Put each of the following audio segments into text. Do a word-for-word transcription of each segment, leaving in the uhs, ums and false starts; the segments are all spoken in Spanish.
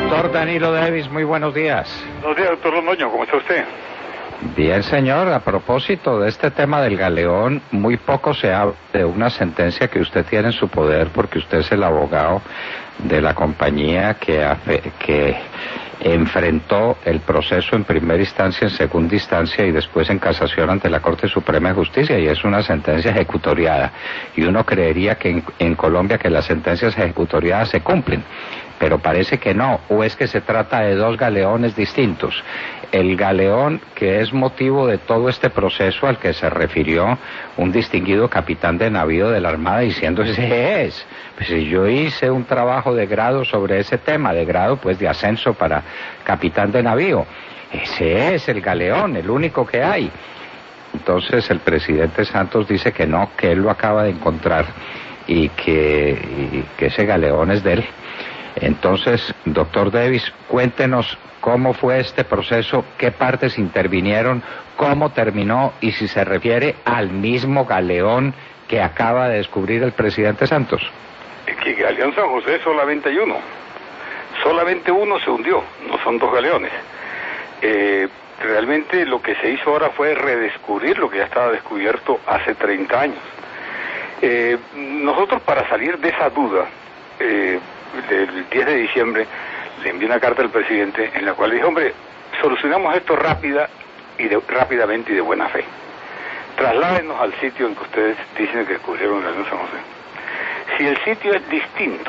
Doctor Danilo Davis, muy buenos días. Buenos días, doctor Londoño, ¿cómo está usted? Bien, señor, a propósito de este tema del galeón, muy poco se habla de una sentencia que usted tiene en su poder porque usted es el abogado de la compañía que, hace, que enfrentó el proceso en primera instancia, en segunda instancia y después en casación ante la Corte Suprema de Justicia, y es una sentencia ejecutoriada. Y uno creería que en, en Colombia que las sentencias ejecutoriadas se cumplen, pero parece que no, o es que se trata de dos galeones distintos. El galeón que es motivo de todo este proceso al que se refirió un distinguido capitán de navío de la Armada diciendo ese es. Pues si yo hice un trabajo de grado sobre ese tema, de grado pues de ascenso para capitán de navío. Ese es el galeón, el único que hay. Entonces el presidente Santos dice que no, que él lo acaba de encontrar y que, y que ese galeón es de él. Entonces, doctor Davis, cuéntenos cómo fue este proceso, qué partes intervinieron, cómo terminó y si se refiere al mismo galeón que acaba de descubrir el presidente Santos. Es que Galeón San José solamente hay uno. Solamente uno se hundió, no son dos galeones. Eh, realmente lo que se hizo ahora fue redescubrir lo que ya estaba descubierto hace treinta años. Eh, nosotros para salir de esa duda, eh, del diez de diciembre, le envié una carta al presidente en la cual dije, hombre, solucionamos esto rápida y de, rápidamente y de buena fe. Trasládenos al sitio en que ustedes dicen que descubrieron el galeón San José. Si el sitio es distinto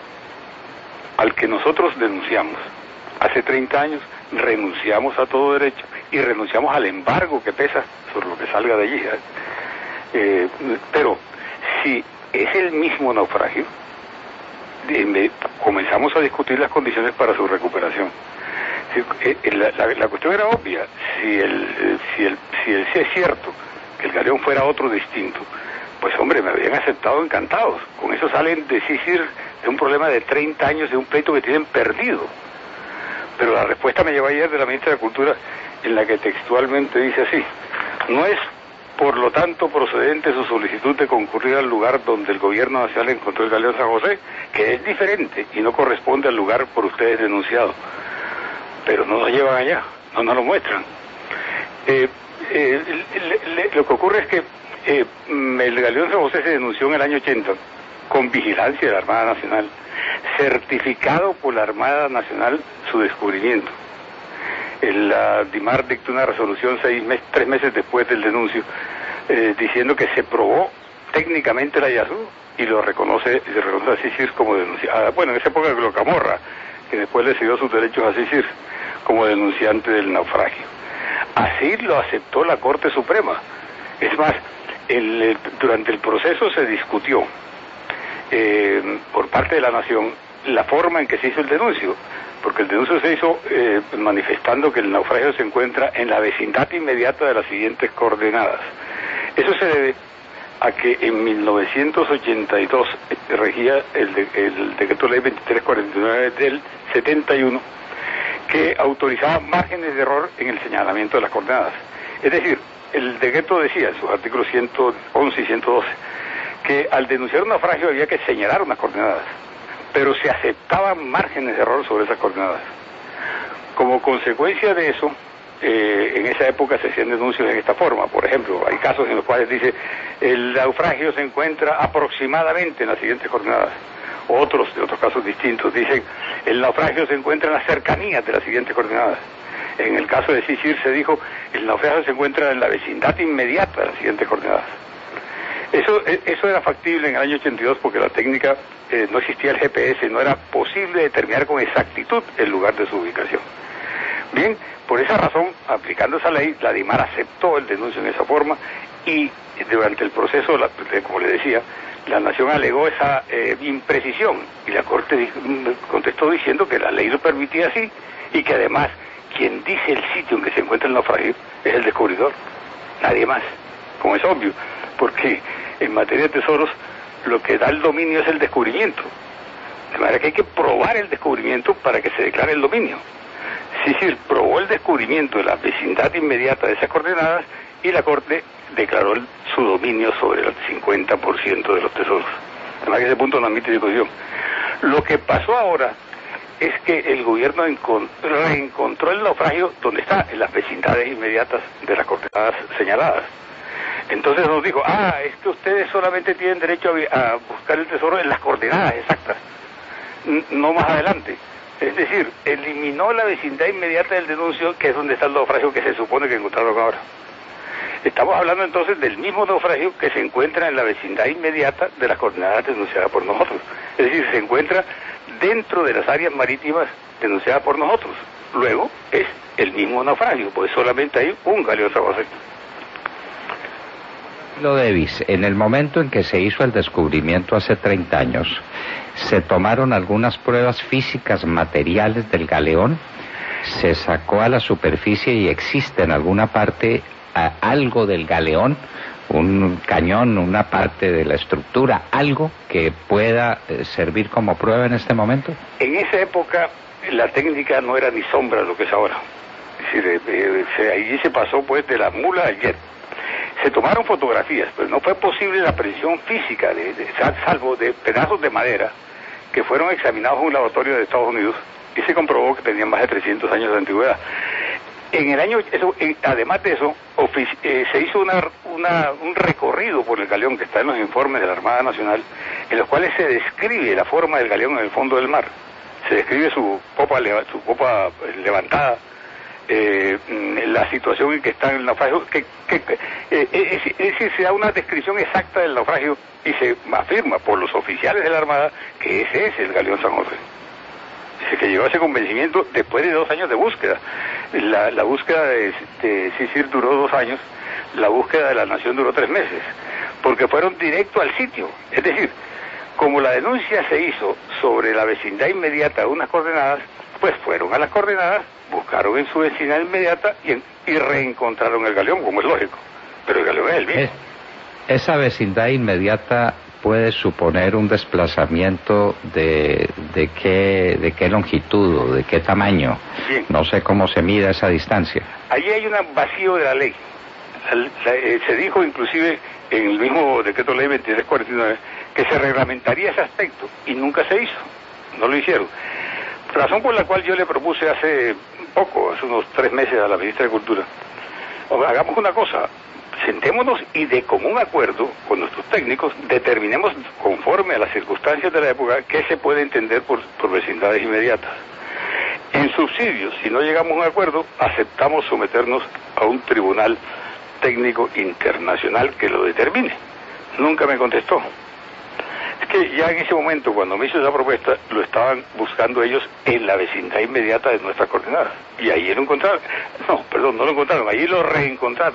al que nosotros denunciamos hace treinta años, renunciamos a todo derecho y renunciamos al embargo que pesa sobre lo que salga de allí. ¿eh? Eh, pero si es el mismo naufragio, eh, comenzamos a discutir las condiciones para su recuperación. Si, eh, la, la, la cuestión era obvia. Si el, si el, si el, si es cierto que el galeón fuera otro distinto, pues hombre, me habían aceptado encantados. Con eso salen de decir de un problema de treinta años, de un pleito que tienen perdido. Pero la respuesta me llegó ayer de la ministra de Cultura, en la que textualmente dice así: no es por lo tanto procedente su solicitud de concurrir al lugar donde el gobierno nacional encontró el galeón San José, que es diferente y no corresponde al lugar por ustedes denunciado. Pero no nos llevan allá, no nos lo muestran. Eh, eh, le, le, lo que ocurre es que eh, el galeón San José se denunció en el año ochenta con vigilancia de la Armada Nacional, certificado por la Armada Nacional su descubrimiento. El uh, DIMAR dictó una resolución seis meses, tres meses después del denuncio, eh, diciendo que se probó técnicamente el hallazgo y lo reconoce, se reconoce a CICIR como denunciante. Bueno, en esa época de Camorra, que después le cedió sus derechos a CICIR como denunciante del naufragio. Así lo aceptó la Corte Suprema. Es más, el, el, durante el proceso se discutió eh, por parte de la Nación la forma en que se hizo el denuncio, porque el denuncio se hizo eh, manifestando que el naufragio se encuentra en la vecindad inmediata de las siguientes coordenadas. Eso se debe a que en mil novecientos ochenta y dos eh, regía el, de, el decreto ley veintitrés cuarenta y nueve del setenta y uno, que autorizaba márgenes de error en el señalamiento de las coordenadas. Es decir, el decreto decía en sus artículos ciento once y ciento doce que al denunciar un naufragio había que señalar unas coordenadas, pero se aceptaban márgenes de error sobre esas coordenadas. Como consecuencia de eso, eh, en esa época se hacían denuncios en esta forma. Por ejemplo, hay casos en los cuales dice el naufragio se encuentra aproximadamente en las siguientes coordenadas. Otros, de otros casos distintos, dicen el naufragio se encuentra en las cercanías de las siguientes coordenadas. En el caso de CICIR se dijo el naufragio se encuentra en la vecindad inmediata de las siguientes coordenadas. Eso, eso era factible en el año ochenta y dos porque la técnica, eh, no existía el G P S, no era posible determinar con exactitud el lugar de su ubicación. Bien, por esa razón, aplicando esa ley, la DIMAR aceptó el denuncio en esa forma y durante el proceso, la, como le decía, la Nación alegó esa eh, imprecisión y la Corte di contestó diciendo que la ley lo permitía así y que además quien dice el sitio en que se encuentra el naufragio es el descubridor, nadie más, como es obvio, porque en materia de tesoros lo que da el dominio es el descubrimiento, de manera que hay que probar el descubrimiento para que se declare el dominio. CICIR probó el descubrimiento de la vecindad inmediata de esas coordenadas y la Corte declaró el, su dominio sobre el cincuenta por ciento de los tesoros. Además que ese punto no admite discusión. Lo que pasó ahora es que el gobierno reencontró el naufragio donde está, en las vecindades inmediatas de las coordenadas señaladas. Entonces nos dijo, ah, es que ustedes solamente tienen derecho a, a buscar el tesoro en las coordenadas exactas, no más adelante. Es decir, eliminó la vecindad inmediata del denuncio, que es donde está el naufragio que se supone que encontraron ahora. Estamos hablando entonces del mismo naufragio que se encuentra en la vecindad inmediata de las coordenadas denunciadas por nosotros. Es decir, se encuentra dentro de las áreas marítimas denunciadas por nosotros. Luego es el mismo naufragio, pues solamente hay un galeón San José. Lo Davis, en el momento en que se hizo el descubrimiento hace treinta años, ¿se tomaron algunas pruebas físicas materiales del galeón? ¿Se sacó a la superficie y existe en alguna parte a, algo del galeón? ¿Un cañón, una parte de la estructura, algo que pueda eh, servir como prueba en este momento? En esa época la técnica no era ni sombra de lo que es ahora. Es decir, eh, eh, allí se pasó pues de la mula al jet. Se tomaron fotografías, pero no fue posible la precisión física, de, de, salvo de pedazos de madera que fueron examinados en un laboratorio de Estados Unidos y se comprobó que tenían más de trescientos años de antigüedad. En el año, eso, eh, además de eso, ofici- eh, se hizo una, una, un recorrido por el galeón que está en los informes de la Armada Nacional, en los cuales se describe la forma del galeón en el fondo del mar. Se describe su popa, leva- su popa levantada, eh, la situación en que está el naufragio, que, que, que eh, es, es decir, se da una descripción exacta del naufragio y se afirma por los oficiales de la Armada que ese es el galeón San José. Dice que llegó a ese convencimiento después de dos años de búsqueda. La, la búsqueda de, de Sisir duró dos años, la búsqueda de la Nación duró tres meses, porque fueron directo al sitio. Es decir, como la denuncia se hizo sobre la vecindad inmediata de unas coordenadas, pues fueron a las coordenadas, buscaron en su vecindad inmediata y, en, y reencontraron el galeón, como es lógico. Pero el galeón es el mismo. Esa vecindad inmediata puede suponer un desplazamiento de, de qué de qué longitud o de qué tamaño. Bien. No sé cómo se mide esa distancia. Allí hay un vacío de la ley. La, la, eh, se dijo inclusive en el mismo decreto ley veintitrés cuarenta y nueve que se reglamentaría ese aspecto y nunca se hizo, no lo hicieron. Razón por la cual yo le propuse hace poco, hace unos tres meses a la ministra de Cultura, hagamos una cosa, sentémonos y de común acuerdo con nuestros técnicos determinemos conforme a las circunstancias de la época qué se puede entender por, por vecindades inmediatas. En subsidios, si no llegamos a un acuerdo, aceptamos someternos a un tribunal técnico internacional que lo determine. Nunca me contestó. Es que ya en ese momento, cuando me hizo esa propuesta, lo estaban buscando ellos en la vecindad inmediata de nuestras coordenadas. Y ahí lo encontraron. No, perdón, no lo encontraron, allí lo reencontraron.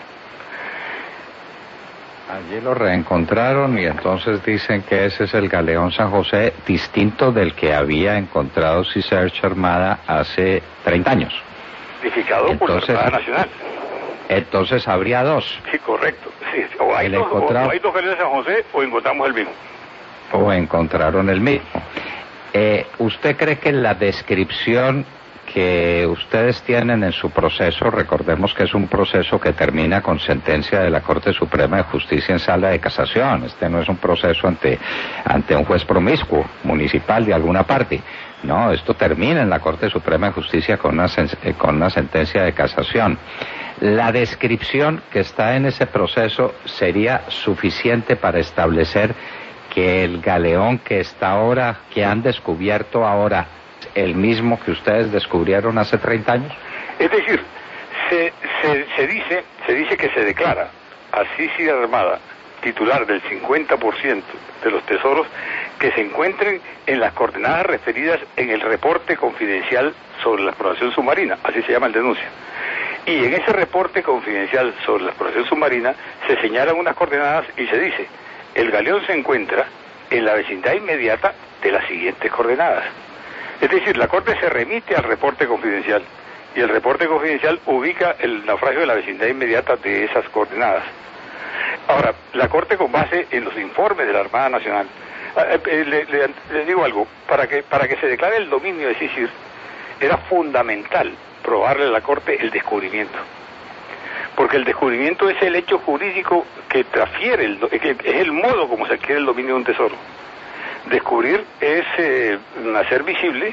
Allí lo reencontraron y entonces dicen que ese es el galeón San José, distinto del que había encontrado Research Armada hace treinta años. Identificado por la Armada Nacional. Entonces habría dos. Sí, correcto. Sí, o, hay dos, encontrado... o hay dos galeones San José o encontramos el mismo. O encontraron el mismo. Eh, ¿Usted cree que la descripción que ustedes tienen en su proceso, recordemos que es un proceso que termina con sentencia de la Corte Suprema de Justicia en sala de casación, este no es un proceso ante, ante un juez promiscuo, municipal de alguna parte, no, esto termina en la Corte Suprema de Justicia con una, con una sentencia de casación. La descripción que está en ese proceso sería suficiente para establecer que el galeón que está ahora, que han descubierto ahora, el mismo que ustedes descubrieron hace treinta años? Es decir, se, se, se dice se dice que se declara a Sisir Armada titular del cincuenta por ciento de los tesoros que se encuentren en las coordenadas referidas en el reporte confidencial sobre la exploración submarina, así se llama el denuncio. Y en ese reporte confidencial sobre la exploración submarina se señalan unas coordenadas y se dice, el galeón se encuentra en la vecindad inmediata de las siguientes coordenadas. Es decir, la Corte se remite al reporte confidencial y el reporte confidencial ubica el naufragio de la vecindad inmediata de esas coordenadas. Ahora, la Corte, con base en los informes de la Armada Nacional, eh, eh, le, le, le digo algo, para que, para que se declare el dominio de Sisir, era fundamental probarle a la Corte el descubrimiento. Porque el descubrimiento es el hecho jurídico que transfiere, el, que es el modo como se adquiere el dominio de un tesoro. Descubrir es eh, hacer visible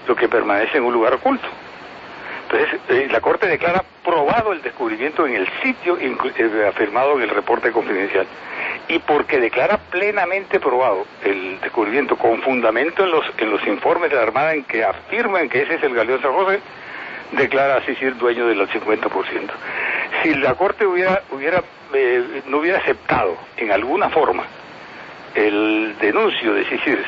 lo que permanece en un lugar oculto. Entonces, eh, la Corte declara probado el descubrimiento en el sitio eh, afirmado en el reporte confidencial. Y porque declara plenamente probado el descubrimiento con fundamento en los en los informes de la Armada en que afirman que ese es el galeón San José, declara así ser dueño del cincuenta por ciento. Si la Corte hubiera hubiera eh, no hubiera aceptado en alguna forma el denuncio de Sears,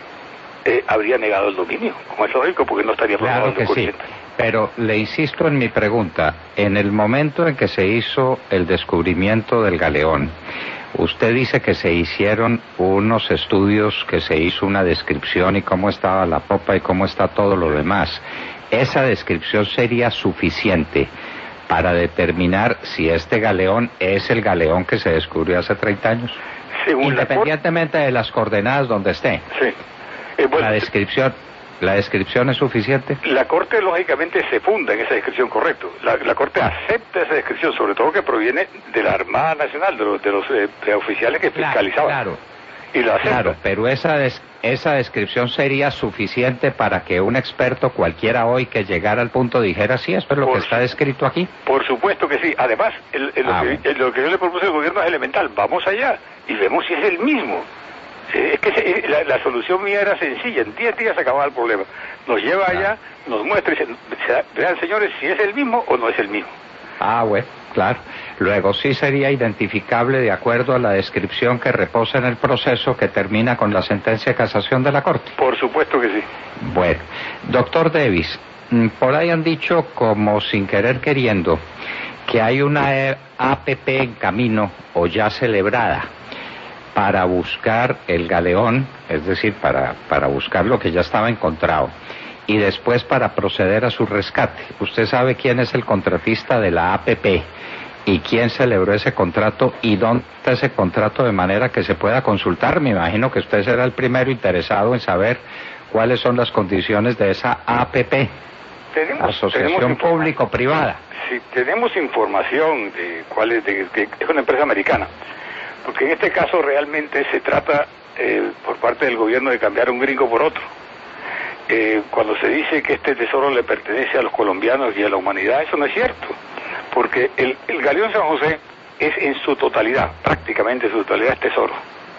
eh, habría negado el dominio, como es lógico, porque no estaría probado Claro el que descubrimiento. sí, pero le insisto en mi pregunta. En el momento en que se hizo el descubrimiento del galeón, usted dice que se hicieron unos estudios, que se hizo una descripción y cómo estaba la popa y cómo está todo lo demás. ¿Esa descripción sería suficiente para determinar si este galeón es el galeón que se descubrió hace treinta años? Según Independientemente de las coordenadas donde esté. Sí. Eh, bueno, la descripción, ¿la descripción es suficiente? La Corte, lógicamente, se funda en esa descripción, correcto. La, la Corte acepta esa descripción, sobre todo que proviene de la Armada Nacional, de los, de los eh, de oficiales que fiscalizaban. Claro, y la acepta. Claro, pero esa, des, esa descripción sería suficiente para que un experto cualquiera hoy que llegara al punto dijera, sí, esto es lo por que está descrito aquí. Por supuesto que sí. Además, el, el, ah, lo, que, bueno. el, lo que yo le propuse al gobierno es elemental. Vamos allá y vemos si es el mismo. Es que se, la, la solución mía era sencilla, en diez días se acababa el problema. Nos lleva claro. allá, nos muestra y dice, vean señores si es el mismo o no es el mismo. Ah, bueno, claro. Luego sí sería identificable de acuerdo a la descripción que reposa en el proceso que termina con la sentencia de casación de la Corte. Por supuesto que sí. Bueno, doctor Davis, por ahí han dicho como sin querer queriendo que hay una A P P en camino o ya celebrada para buscar el galeón, es decir, para, para buscar lo que ya estaba encontrado, y después para proceder a su rescate. ¿Usted sabe quién es el contratista de la A P P y quién celebró ese contrato y dónde está ese contrato de manera que se pueda consultar? Me imagino que usted será el primero interesado en saber cuáles son las condiciones de esa A P P, tenemos, Asociación tenemos Público-Privada. Sí, tenemos información de cuál es, de, de, es una empresa americana. Porque en este caso realmente se trata eh, por parte del gobierno de cambiar un gringo por otro. Eh, cuando se dice que este tesoro le pertenece a los colombianos y a la humanidad, eso no es cierto. Porque el, el galeón San José es en su totalidad, prácticamente en su totalidad es tesoro.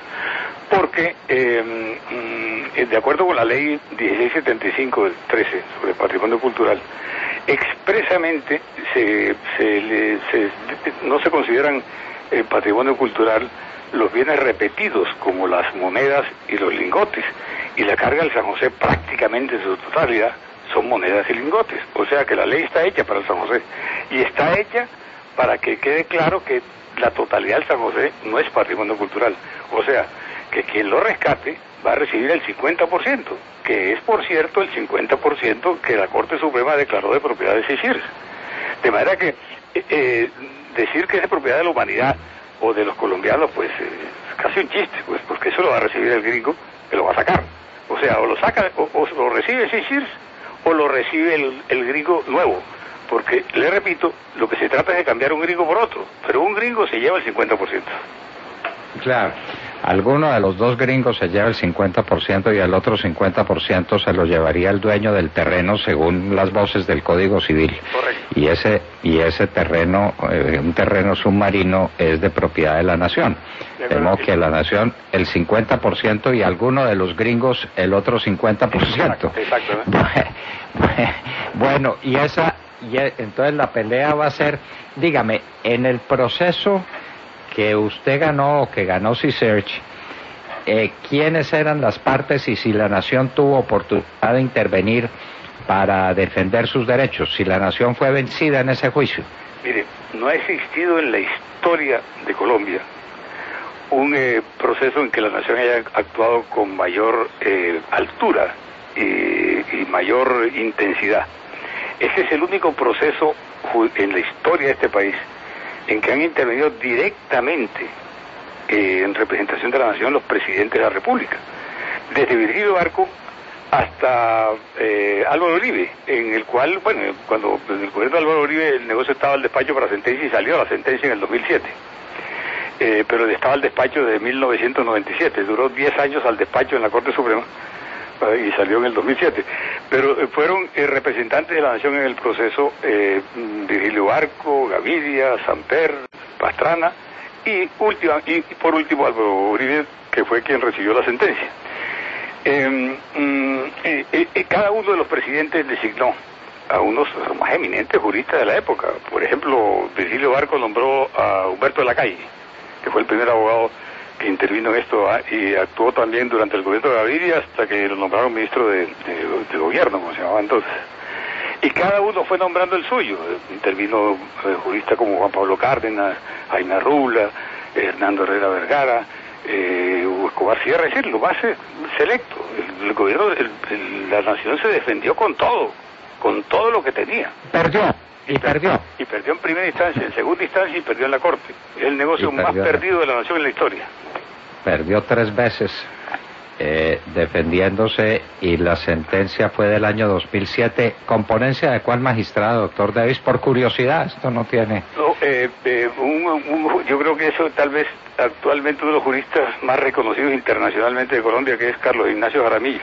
Porque eh, mm, de acuerdo con la ley dieciséis setenta y cinco del trece sobre patrimonio cultural, expresamente se, se, le, se, no se consideran el patrimonio cultural los bienes repetidos como las monedas y los lingotes, y la carga del San José prácticamente en su totalidad son monedas y lingotes, o sea que la ley está hecha para el San José y está hecha para que quede claro que la totalidad del San José no es patrimonio cultural, o sea que quien lo rescate va a recibir el cincuenta por ciento, que es por cierto el cincuenta por ciento que la Corte Suprema declaró de propiedad de Sears, de manera que eh, decir que es de propiedad de la humanidad o de los colombianos, pues eh, es casi un chiste, pues porque eso lo va a recibir el gringo, que lo va a sacar. O sea, o lo saca, o, o lo recibe Sears, o lo recibe el, el gringo nuevo. Porque, le repito, lo que se trata es de cambiar un gringo por otro, pero un gringo se lleva el cincuenta por ciento. Claro. Alguno de los dos gringos se lleva el cincuenta por ciento y el otro cincuenta por ciento se lo llevaría el dueño del terreno según las voces del Código Civil. Correcto. Y ese y ese terreno, eh, un terreno submarino, es de propiedad de la nación. De modo que la nación el cincuenta por ciento y alguno de los gringos el otro cincuenta por ciento. Exacto, exacto, ¿eh? Bueno, y esa y entonces la pelea va a ser, dígame, en el proceso que usted ganó o que ganó C-Search, eh, ¿quiénes eran las partes y si la nación tuvo oportunidad de intervenir para defender sus derechos? Si la nación fue vencida en ese juicio. Mire, no ha existido en la historia de Colombia un eh, proceso en que la nación haya actuado con mayor eh, altura y, y mayor intensidad. Ese es el único proceso en la historia de este país en que han intervenido directamente eh, en representación de la nación los presidentes de la República, desde Virgilio Barco hasta eh, Álvaro Uribe, en el cual, bueno, cuando en el gobierno de Álvaro Uribe el negocio estaba al despacho para sentencia y salió la sentencia en el dos mil siete, eh, pero estaba al despacho de mil novecientos noventa y siete, duró diez años al despacho en la Corte Suprema y salió en el dos mil siete. Pero eh, fueron eh, representantes de la nación en el proceso eh, Virgilio Barco, Gaviria, Samper, Pastrana y, última, y por último Álvaro Uribe, que fue quien recibió la sentencia. Eh, eh, eh, eh, cada uno de los presidentes designó a unos más eminentes juristas de la época. Por ejemplo, Virgilio Barco nombró a Humberto de la Calle, que fue el primer abogado que intervino en esto, ¿eh? Y actuó también durante el gobierno de Gaviria hasta que lo nombraron ministro de, de, de gobierno, como se llamaba entonces. Y cada uno fue nombrando el suyo. Intervino eh, juristas como Juan Pablo Cárdenas, Jaime Rula, eh, Hernando Herrera Vergara, eh, Hugo Escobar Sierra, es decir, lo más eh, selecto. El, el gobierno, el, el, la nación se defendió con todo, con todo lo que tenía. Perdió. Y perdió. Y perdió en primera instancia, en segunda instancia y perdió en la corte. Es el negocio más perdido de la nación en la historia. Perdió tres veces eh, defendiéndose y la sentencia fue del año dos mil siete. ¿Componencia de cuál magistrado, doctor Davis? Por curiosidad, esto no tiene... No, eh, eh, un, un, yo creo que eso tal vez actualmente uno de los juristas más reconocidos internacionalmente de Colombia, que es Carlos Ignacio Jaramillo.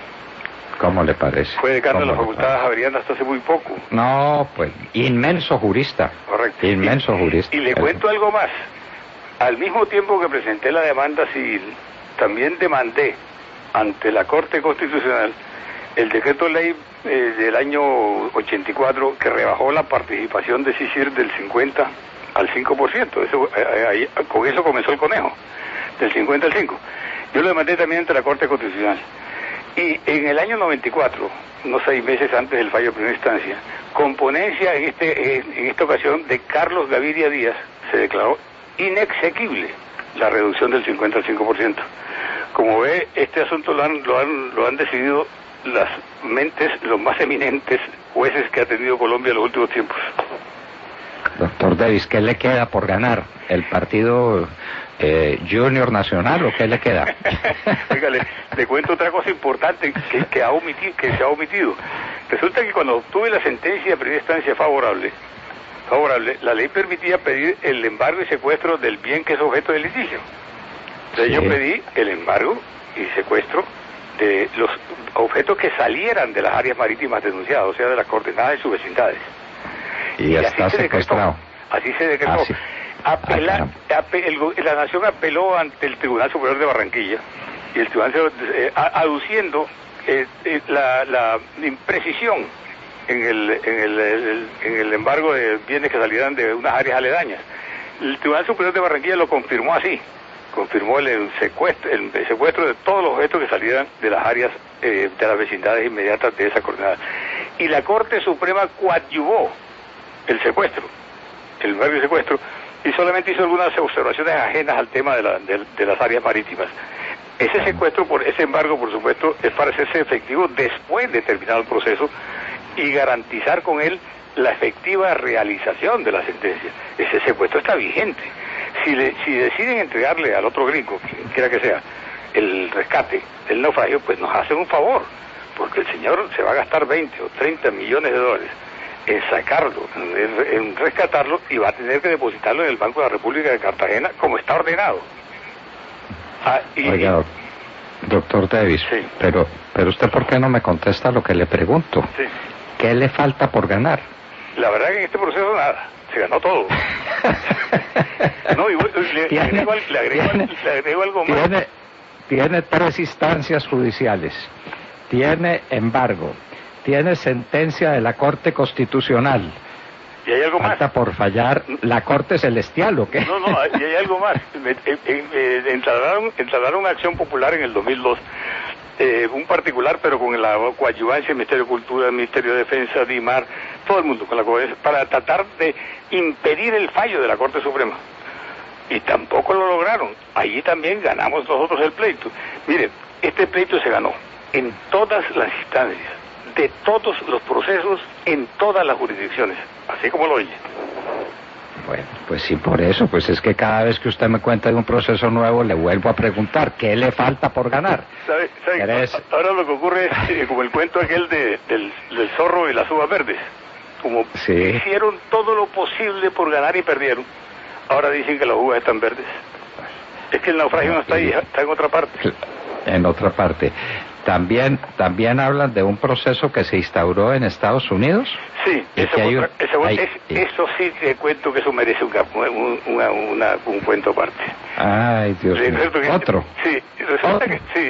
¿Cómo le parece? Fue decano de la Facultad Javeriana hasta hace muy poco. No, pues, inmenso jurista. Correcto. Inmenso y, jurista. Y le cuento algo más. Al mismo tiempo que presenté la demanda civil, también demandé ante la Corte Constitucional el decreto ley eh, del año ochenta y cuatro que rebajó la participación de CICIR del cincuenta al cinco por ciento. Eso, eh, ahí, con eso comenzó el conejo, del cincuenta al cinco. Yo lo demandé también ante la Corte Constitucional. Y en el año noventa y cuatro, unos seis meses antes del fallo de primera instancia, con ponencia en, este, en, en esta ocasión de Carlos Gaviria Díaz, se declaró inexequible la reducción del cincuenta al cinco por ciento. Como ve, este asunto lo han, lo han, lo han decidido las mentes, los más eminentes jueces que ha tenido Colombia en los últimos tiempos. Doctor Davis, ¿qué le queda por ganar? ¿El partido eh, Junior Nacional o qué le queda? Oiga, le, le cuento otra cosa importante que, que, ha omitido, que se ha omitido. Resulta que cuando obtuve la sentencia de primera instancia favorable, favorable, la ley permitía pedir el embargo y secuestro del bien que es objeto del litigio. Entonces sí. Yo pedí el embargo y secuestro de los objetos que salieran de las áreas marítimas denunciadas, o sea, de las coordenadas y sus vecindades. Y, y ya está secuestrado. Así se decretó. Ah, sí. Apela, ah, ape, el, la Nación apeló ante el Tribunal Superior de Barranquilla, y el Tribunal eh, aduciendo eh, eh, la, la imprecisión en el, en, el, el, en el embargo de bienes que salieran de unas áreas aledañas. El Tribunal Superior de Barranquilla lo confirmó así, confirmó el, el, secuestro, el, el secuestro de todos los objetos que salieran de las áreas eh, de las vecindades inmediatas de esa coordenada. Y la Corte Suprema coadyuvó el secuestro, el embargo y secuestro, y solamente hizo algunas observaciones ajenas al tema de, la, de, de las áreas marítimas. Ese secuestro, por ese embargo, por supuesto, es para hacerse efectivo después de terminado el proceso y garantizar con él la efectiva realización de la sentencia. Ese secuestro está vigente. Si, le, si deciden entregarle al otro gringo, quien quiera que sea, el rescate del naufragio, pues nos hacen un favor, porque el señor se va a gastar veinte o treinta millones de dólares en sacarlo, en, en rescatarlo, y va a tener que depositarlo en el Banco de la República de Cartagena como está ordenado. Ah, y, Oiga, doctor Davis, sí. pero, pero usted ¿por qué no me contesta lo que le pregunto? Sí. ¿Qué le falta por ganar? La verdad que en este proceso nada, se ganó todo. No, y le, ¿Tiene, le, agrego, le, agrego, tiene, le agrego algo más. Tiene, tiene tres instancias judiciales, tiene embargo, tiene sentencia de la Corte Constitucional. ¿Y hay algo Falta más? por fallar la Corte Celestial, ¿o qué? No, no, y hay algo más. Eh, eh, eh, entraron, entraron una acción popular en el dos mil dos, eh, un particular, pero con la coadyuvancia del Ministerio de Cultura, del Ministerio de Defensa, DIMAR, todo el mundo, con la coadyuvancia, para tratar de impedir el fallo de la Corte Suprema. Y tampoco lo lograron. Allí también ganamos nosotros el pleito. Miren, este pleito se ganó en todas las instancias, de todos los procesos, en todas las jurisdicciones, así como lo oye. Bueno, pues sí, por eso, pues es que cada vez que usted me cuenta de un proceso nuevo, le vuelvo a preguntar, ¿qué le falta por ganar? ¿Sabe, sabe? ¿Eres... Ahora lo que ocurre es eh, como el cuento aquel de, del, del zorro y las uvas verdes. Como sí. hicieron todo lo posible por ganar y perdieron, ahora dicen que las uvas están verdes. Es que el naufragio no está ahí, está en otra parte. En otra parte. También, también hablan de un proceso que se instauró en Estados Unidos. Sí, eso, hay otra, un, eso, hay, es, eso sí te cuento que eso merece un, un, una, una, un cuento aparte. Ay, Dios mío. Que, ¿Otro? Sí, resulta ¿Otro? que sí.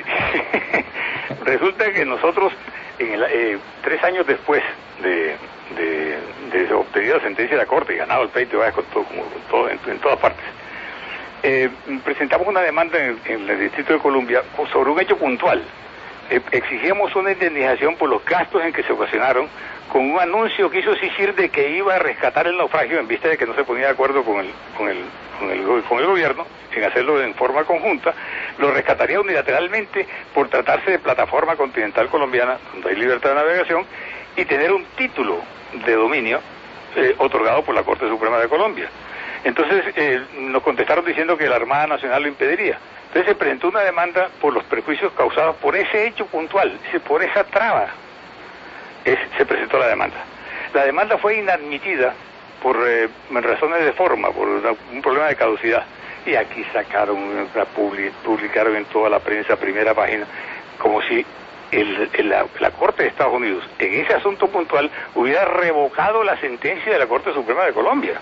Resulta que nosotros, en el, eh, tres años después de, de, de obtenida la sentencia de la Corte y ganado el pleito con todo, como, con todo, en, en todas partes, eh, presentamos una demanda en, en el Distrito de Columbia sobre un hecho puntual. Eh, exigíamos una indemnización por los gastos en que se ocasionaron con un anuncio que hizo Sicir de que iba a rescatar el naufragio en vista de que no se ponía de acuerdo con el, con el, con el, con el gobierno en hacerlo en forma conjunta. Lo rescataría unilateralmente por tratarse de plataforma continental colombiana donde hay libertad de navegación y tener un título de dominio eh, otorgado por la Corte Suprema de Colombia. Entonces eh, nos contestaron diciendo que la Armada Nacional lo impediría. Entonces se presentó una demanda por los perjuicios causados por ese hecho puntual, por esa traba. Es, se presentó la demanda. La demanda fue inadmitida por eh, razones de forma, por una, un problema de caducidad. Y aquí sacaron, la publi, publicaron en toda la prensa, primera página, como si el, el, la, la Corte de Estados Unidos, en ese asunto puntual, hubiera revocado la sentencia de la Corte Suprema de Colombia.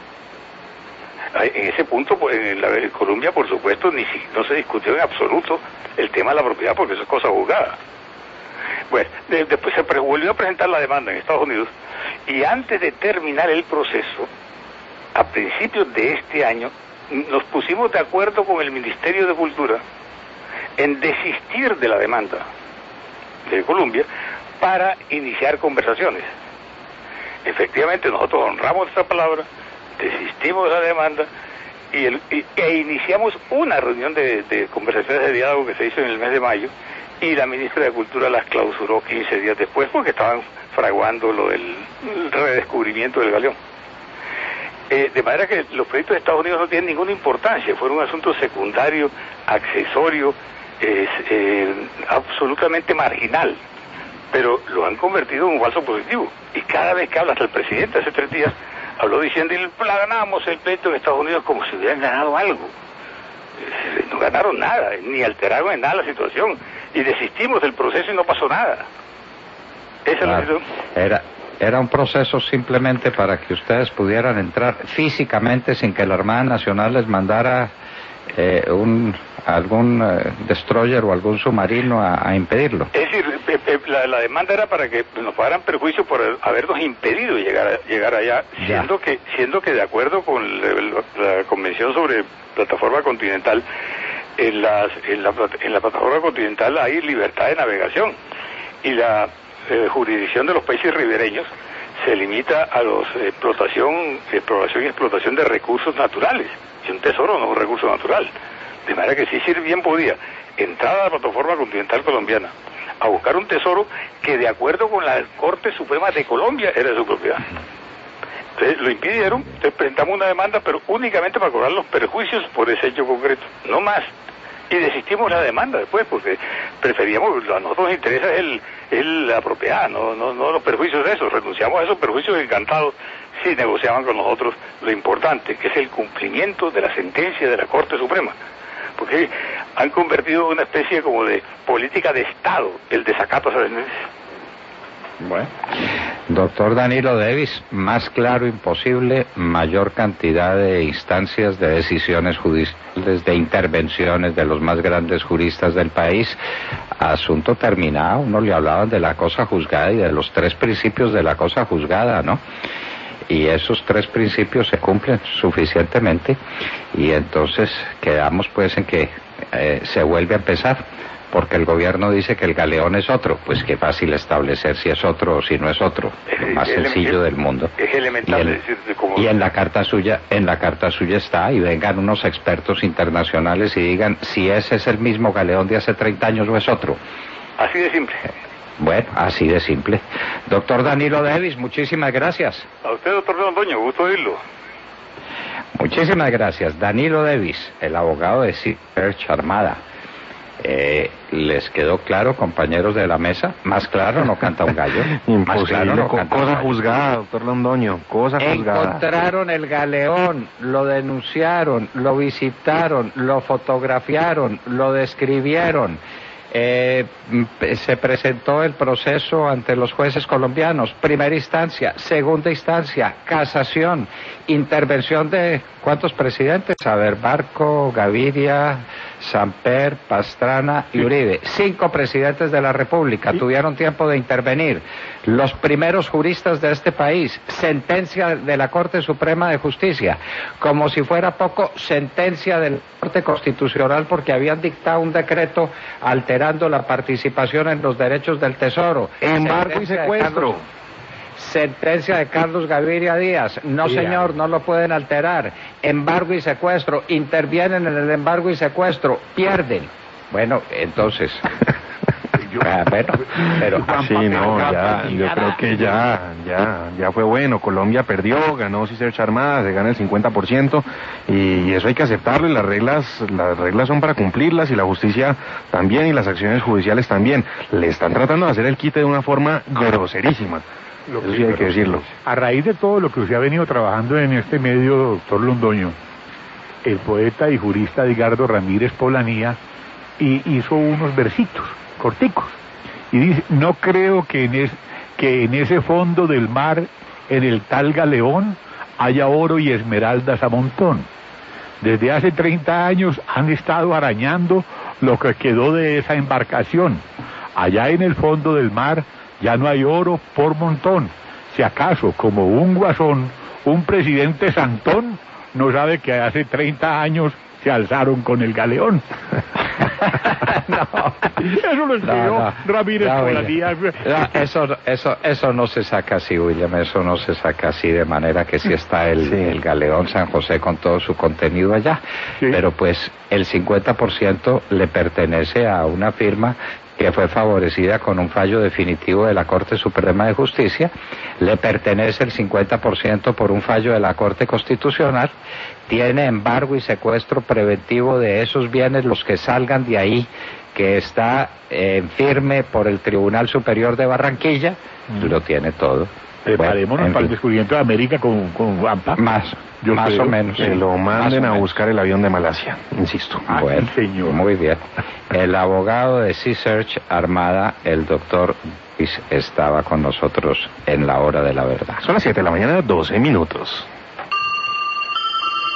En ese punto, en, la, en Colombia, por supuesto, ni si, no se discutió en absoluto el tema de la propiedad, porque eso es cosa juzgada. Bueno, de, después se pre, volvió a presentar la demanda en Estados Unidos, y antes de terminar el proceso, a principios de este año, nos pusimos de acuerdo con el Ministerio de Cultura en desistir de la demanda de Colombia para iniciar conversaciones. Efectivamente, nosotros honramos esta palabra, desistimos de la demanda y, el, y e iniciamos una reunión de, de conversaciones de diálogo que se hizo en el mes de mayo, y la ministra de Cultura las clausuró quince días después porque estaban fraguando lo del redescubrimiento del galeón. Eh, de manera que los proyectos de Estados Unidos no tienen ninguna importancia, fueron un asunto secundario, accesorio, eh, eh, absolutamente marginal, pero lo han convertido en un falso positivo. Y cada vez que habla, hasta el presidente hace tres días habló diciendo, y la ganamos el pleito en Estados Unidos como si hubieran ganado algo. Eh, no ganaron nada, ni alteraron en nada la situación, y desistimos del proceso y no pasó nada. Esa claro. es la situación. Era... Era un proceso simplemente para que ustedes pudieran entrar físicamente sin que la Armada Nacional les mandara eh, un algún eh, destroyer o algún submarino a, a impedirlo. Es decir, eh, eh, la, la demanda era para que nos pagaran perjuicio por habernos impedido llegar a, llegar allá, siendo que siendo que de acuerdo con la, la Convención sobre Plataforma Continental, en, las, en, la, en la Plataforma Continental hay libertad de navegación, y la Eh, jurisdicción de los países ribereños se limita a la explotación, exploración y explotación de recursos naturales, y un tesoro no es un recurso natural. De manera que sí, sí bien podía entrar a la plataforma continental colombiana a buscar un tesoro que de acuerdo con la Corte Suprema de Colombia era de su propiedad. Entonces lo impidieron, entonces presentamos una demanda, pero únicamente para cobrar los perjuicios por ese hecho concreto, no más. Y desistimos la demanda después, porque preferíamos, a nosotros nos interesa el, el, la propiedad, no, no, no los perjuicios de eso. Renunciamos a esos perjuicios encantados si negociaban con nosotros lo importante, que es el cumplimiento de la sentencia de la Corte Suprema. Porque han convertido en una especie como de política de Estado el desacato a esa sentencia. Bueno, doctor Danilo Davis, más claro imposible, mayor cantidad de instancias, de decisiones judiciales, de intervenciones de los más grandes juristas del país, asunto terminado. Uno le hablaban de la cosa juzgada y de los tres principios de la cosa juzgada, ¿no? Y esos tres principios se cumplen suficientemente, y entonces quedamos pues en que eh, se vuelve a empezar. Porque el gobierno dice que el galeón es otro, pues qué fácil establecer si es otro o si no es otro, lo más sencillo del mundo. Es elemental. Y en, decir, como... y en la carta suya, en la carta suya está, y vengan unos expertos internacionales y digan si ese es el mismo galeón de hace treinta años o es otro. Así de simple. Bueno, así de simple. Doctor Danilo Davis, muchísimas gracias. A usted, doctor Londoño, gusto oírlo. Muchísimas gracias. Danilo Davis, el abogado de Search Armada. Eh, ¿Les quedó claro, compañeros de la mesa? Más claro no canta un gallo. Imposible. Más claro no canta cosa un gallo. juzgada, doctor Londoño, cosa juzgada. Encontraron el galeón, lo denunciaron, lo visitaron, lo fotografiaron, lo describieron, Eh, se presentó el proceso ante los jueces colombianos, primera instancia, segunda instancia, casación, intervención de ¿cuántos presidentes? A ver, Barco, Gaviria, Samper, Pastrana y Uribe. Cinco presidentes de la República tuvieron tiempo de intervenir. Los primeros juristas de este país, sentencia de la Corte Suprema de Justicia, como si fuera poco, sentencia de la Corte Constitucional porque habían dictado un decreto alterando la participación en los derechos del Tesoro. Embargo y secuestro. Sentencia de Carlos Gaviria Díaz. No, señor, no lo pueden alterar. Embargo y secuestro. Intervienen en el embargo y secuestro. Pierden. Bueno, entonces... Ah, bueno, pero sí, no, ya, yo creo que ya, ya, ya fue bueno. Colombia perdió, ganó sin ser armada, se gana el cincuenta por ciento y eso hay que aceptarlo. Y las reglas, las reglas son para cumplirlas y la justicia también y las acciones judiciales también. Le están tratando de hacer el quite de una forma groserísima. Lo que eso sí hay que decirlo. A raíz de todo lo que usted ha venido trabajando en este medio, doctor Londoño, el poeta y jurista Edgardo Ramírez Polanía y hizo unos versitos corticos y dice: no creo que en, es, que en ese fondo del mar, en el tal galeón, haya oro y esmeraldas a montón. Desde hace treinta años han estado arañando lo que quedó de esa embarcación. Allá en el fondo del mar ya no hay oro por montón. Si acaso, como un guasón, un presidente santón no sabe que hace treinta años se alzaron con el galeón. No, eso lo escribió no, no, Ramírez no, Polanía. No, eso, eso, eso no se saca así, William, eso no se saca así, de manera que sí está el, sí. el galeón San José con todo su contenido allá, sí. Pero pues el cincuenta por ciento le pertenece a una firma que fue favorecida con un fallo definitivo de la Corte Suprema de Justicia, le pertenece el cincuenta por ciento por un fallo de la Corte Constitucional, tiene embargo y secuestro preventivo de esos bienes, los que salgan de ahí, que está en firme por el Tribunal Superior de Barranquilla, mm. lo tiene todo. Preparémonos bueno, para el descubrimiento de América con, con Guampa. Más, Yo más creo, o menos. Que lo manden a buscar el avión de Malasia, insisto. Ay, bueno, señor. Muy bien. El abogado de Sea Search Armada, el doctor Luis, estaba con nosotros en la hora de la verdad. Son las siete de la mañana, doce minutos.